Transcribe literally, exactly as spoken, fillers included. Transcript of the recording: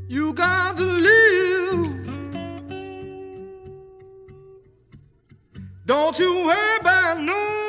You got to live. Don't you worry about no